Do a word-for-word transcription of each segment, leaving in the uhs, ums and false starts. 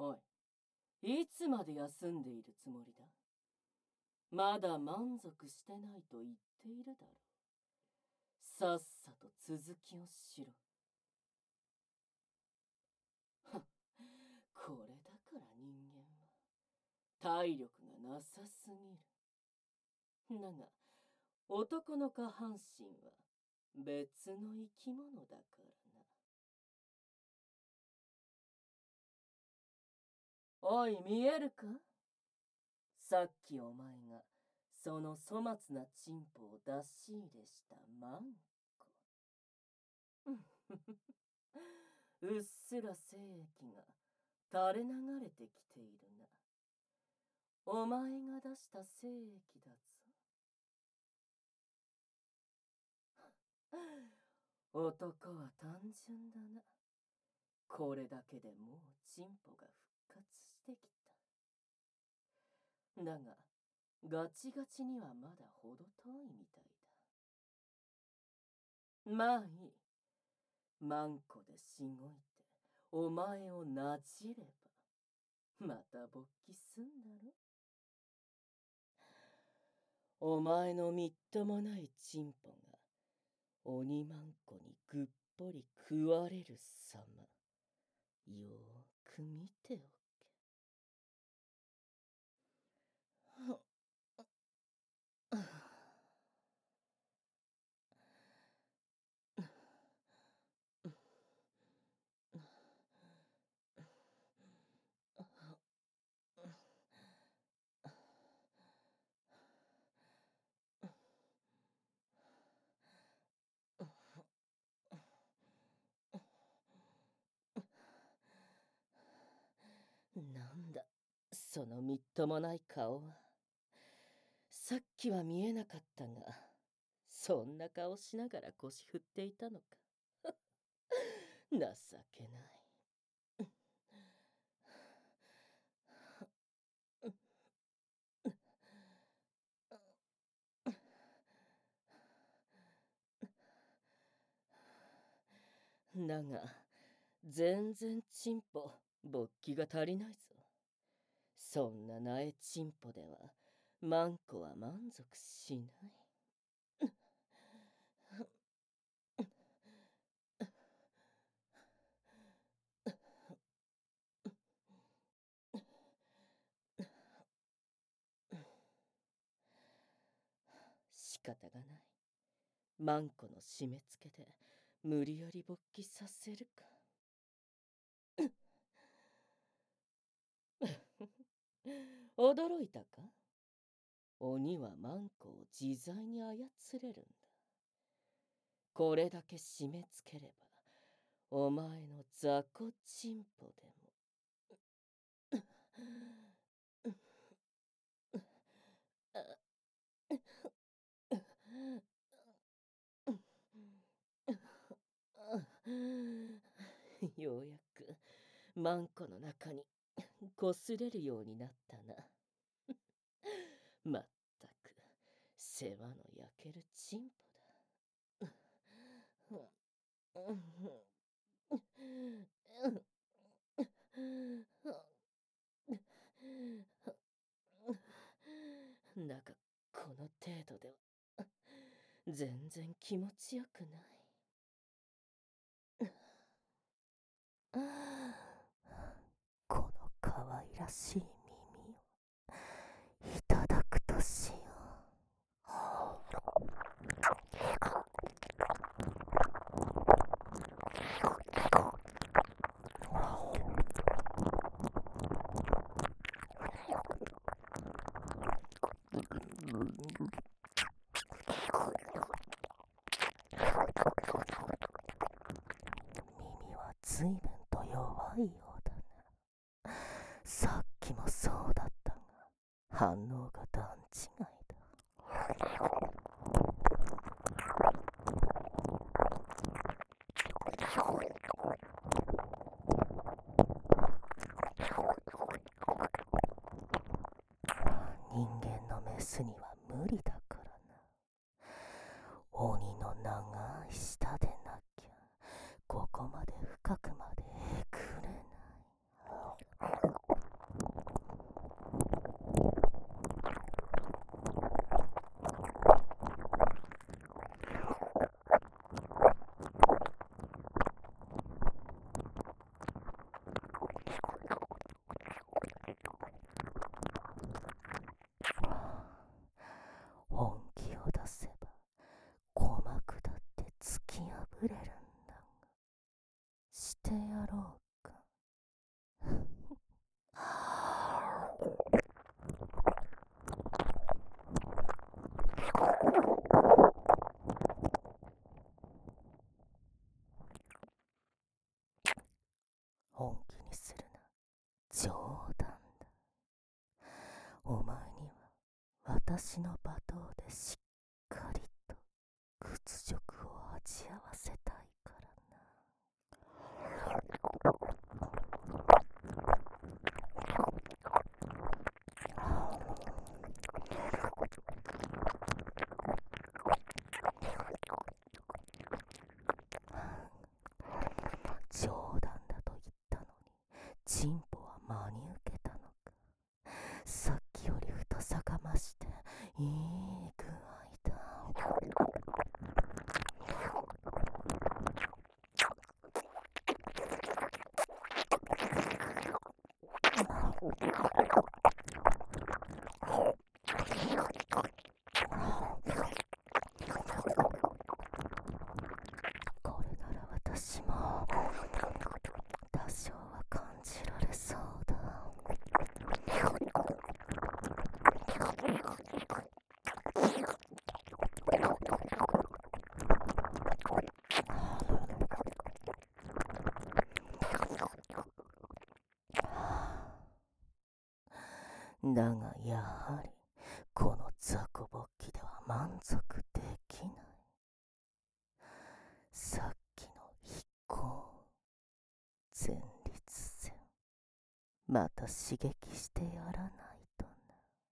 おい、いつまで休んでいるつもりだ？まだ満足してないと言っているだろう。さっさと続きをしろ。これだから人間は体力がなさすぎる。だが男の下半身は別の生き物だからな。おい、見えるか？さっきお前がその粗末なチンポを出し入れしたマンコ。うっすら精液が垂れ流れてきているな。お前が出した精液だぞ。男は単純だな。これだけでもうチンポが復活してきた。だがガチガチにはまだほど遠いみたいだ。まあいい。マンコでしごいてお前をなじればまた勃起すんだろ。お前のみっともないチンポが鬼マンコにぐっぽり食われるさま、よーく見ておけ。なんだそのみっともない顔は。さっきは見えなかったが、そんな顔しながら腰振っていたのか。情けない。だが全然チンポ勃起が足りないぞ。そんな苗チンポではマンコは満足しない。仕方がない。マンコの締め付けで無理やり勃起させるか。驚いたか？鬼はマンコを自在に操れるんだ。これだけ締め付ければお前の雑魚チンポでも。ようやくマンコの中にこすれるようになったな。まったく世話の焼けるチンポだ。だがこの程度では全然気持ちよくない。この可愛らしい耳をいただくとしよう。耳は随分と弱いようだな。さっきもそうだったが反応が段違いだ。人間のメスには無理だからな。鬼の長い舌でなきゃここまで深くまでえぐれない。 やろうか。本気にするな。冗談だ。お前には私の罵倒でしっかりと屈辱を味合わせたいからな。冗談だと言ったのに、チンポは真に受けたのか。さっきより太さが増していい具合だ。これなら私も多少は感じられそうだ。だがやはりこの雑魚ぼっきでは満足できない。さっきの飛行前立腺、また刺激してやらないとな。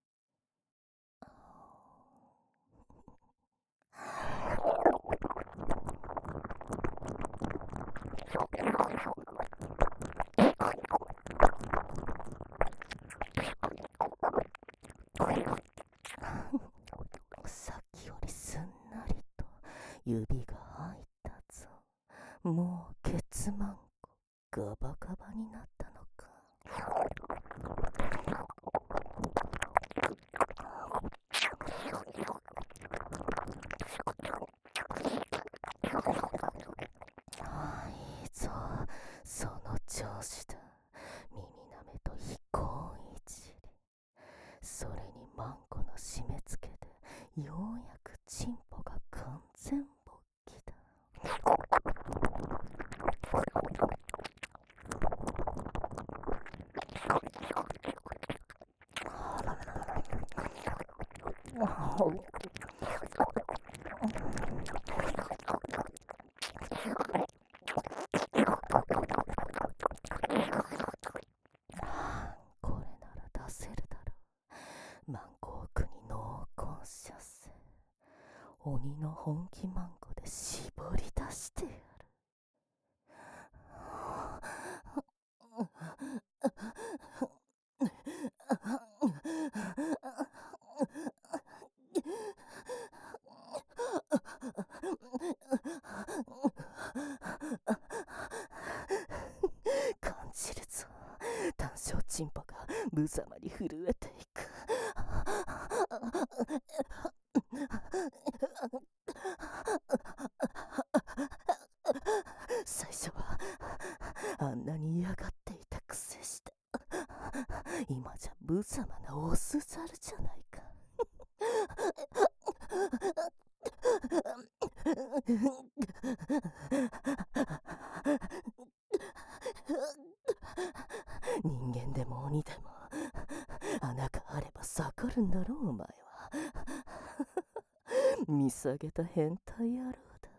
さっきよりすんなりと指が入ったぞ。もうケツマンコガバガバになったのか。ああ、いいぞ、その調子だ。耳なめと飛行いじり、それにマンコの締め付けでようやくチンポが完全勃起だ。これなら出せるだろう。マンコ奥に濃厚射精。鬼の本気マンコで絞り出してやる。感じるぞ、単小チンポが無様に震えていく。最初はあんなに嫌がっていたくせして、今じゃ無様なオスザルじゃないか。人間でも鬼でも穴があれば盛るんだろう、お前は。見下げた変態野郎だ。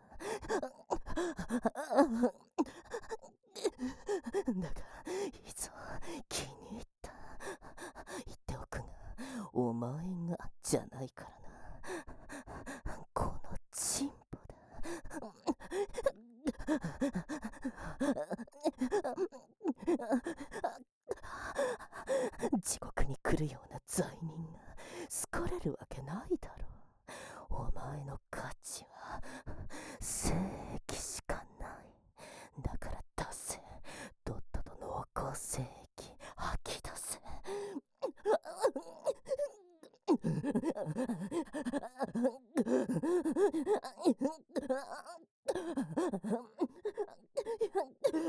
だがいざ気に入った。言っておくが、お前がじゃないからな。このチンポだ。地獄に来るような罪人が好かれるわけないだろう。お前の価値は正義しかない。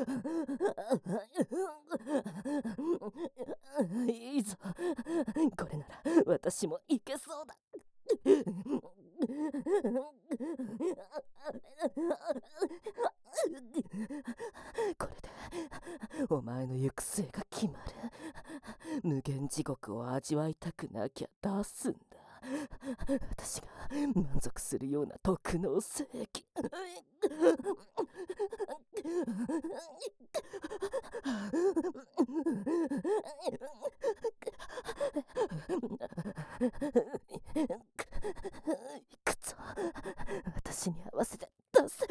いいぞ。これなら私もいけそうだ。これでお前の行く末が決まる。無限地獄を味わいたくなきゃ出すんだ。私が満足するような特能聖域。いくぞ、私に合わせて出せ。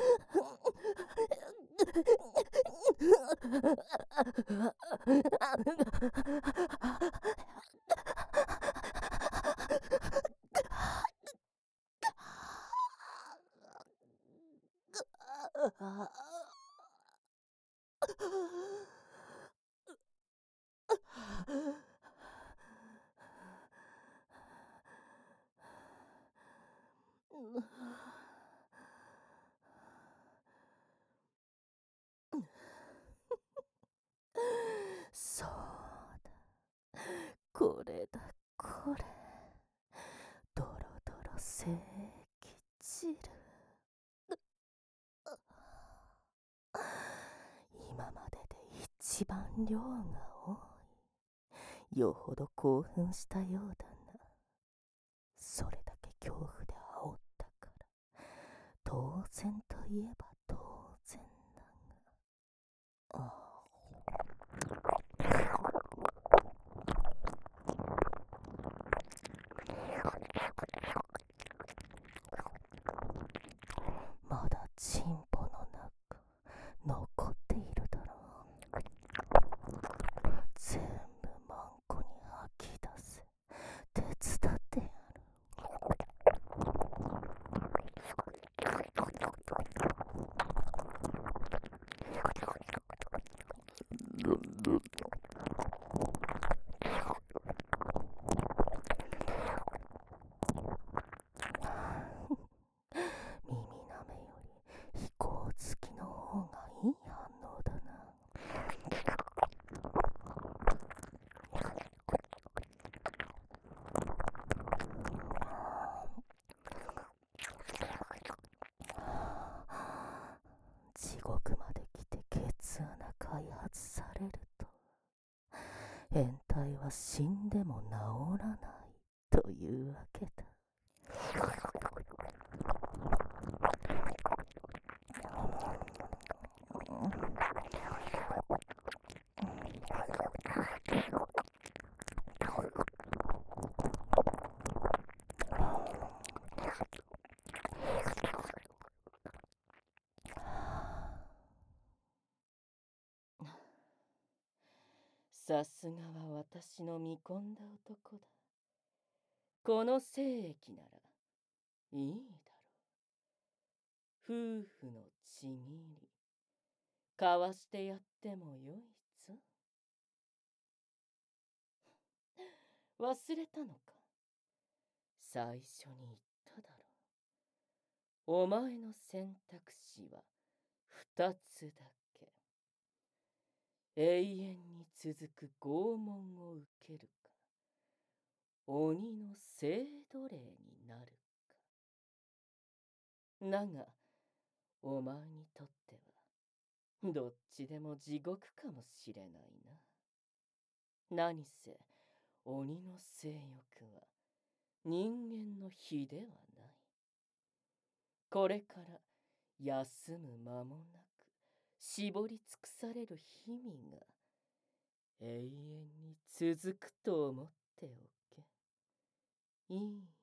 そうだ、これだこれ、ドロドロ聖域汁。今までで一番量が多い。よほど興奮したようだな。それだけ恐怖で煽ったから、当然といえば当然だが。ああ、まだチンポの中残っているだろう。全部マンコに吐き出せ。手伝ってやる。耳なめより飛行好きの方がいい反応だな。地獄まで来てケツ穴開発されると、変態は死んでも治らないというわけだ。さすがは私の見込んだ男だ。この精液ならいいだろう。夫婦のちぎり、交わしてやってもよいぞ。忘れたのか。最初に言っただろう。お前の選択肢は二つだけ。永遠に続く拷問を受けるか、鬼の聖奴隷になるか。だが、お前にとっては、どっちでも地獄かもしれないな。何せ、鬼の性欲は人間の比ではない。これから休む間もなく絞り尽くされる日々が永遠に続くと思っておけ。いい